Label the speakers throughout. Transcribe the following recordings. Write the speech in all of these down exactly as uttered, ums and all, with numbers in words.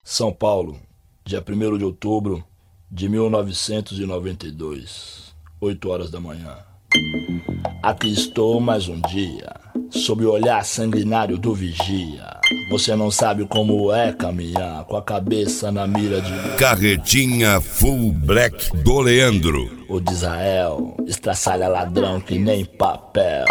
Speaker 1: São Paulo, dia primeiro de outubro de mil novecentos e noventa e dois, oito horas da manhã. Aqui estou mais um dia, sob o olhar sanguinário do vigia. Você não sabe como é caminhar com a cabeça na mira de...
Speaker 2: Carretinha Full Black do Leandro.
Speaker 1: O de Israel estraçalha ladrão que nem papel.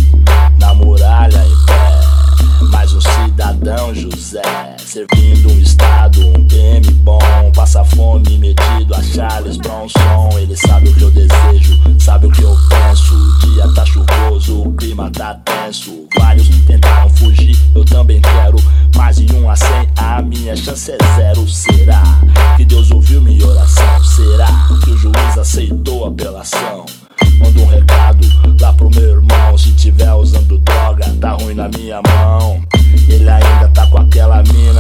Speaker 1: Na muralha em pé, mais um cidadão José, servindo um estado, um P M bom. Passa fome metido a Charles Bronson. Ele sabe o que eu desejo, sabe o que eu penso. O dia tá chuvoso, o clima tá tenso. Vários tentaram fugir, eu também quero. Mas em um a cem a minha chance é zero. Será que Deus ouviu minha oração? Será que o juiz aceitou a apelação? Manda um recado lá pro meu irmão. Se tiver usando droga, tá ruim na minha mão. Ele ainda tá com aquela mina.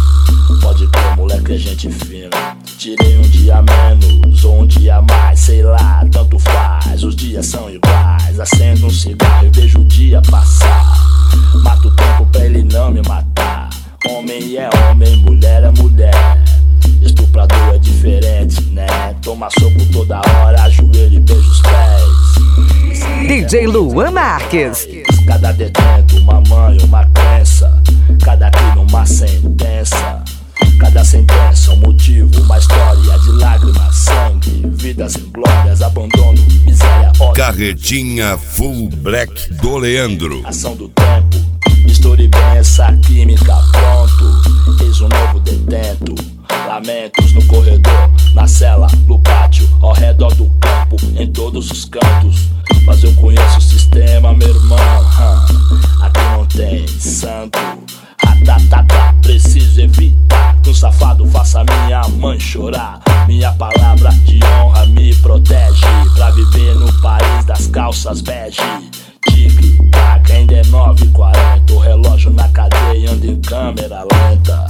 Speaker 1: Pode crer, moleque, é gente fina. Tirei um dia menos ou um dia mais, sei lá, tanto faz. Os dias são iguais. Acendo um cigarro e vejo o dia passar. Mato o tempo pra ele não me matar. Homem é homem, mulher é mulher. Estuprador é diferente, né? Toma soco toda hora, ajoelho e beija os pés.
Speaker 3: D J Luan Marques.
Speaker 1: Cada detento, uma mãe, uma crença. Cada crime, uma sentença. Cada sentença, um motivo, uma história de lágrimas, sangue, vidas em glórias, abandono, miséria, ódio.
Speaker 2: Carretinha Full Black do Leandro.
Speaker 1: Ação do tempo, misture bem essa química, pronto. Eis um novo detento. Lamentos no corredor, na cela, no pátio, ao redor do campo, em todos os cantos. Mas eu conheço o sistema, meu irmão. hum. Aqui não tem santo. Ratatata, preciso evitar que um safado faça minha mãe chorar. Minha palavra de honra me protege pra viver no país das calças bege. Tic-tac, ainda é nove e quarenta. O relógio na cadeia anda em câmera lenta.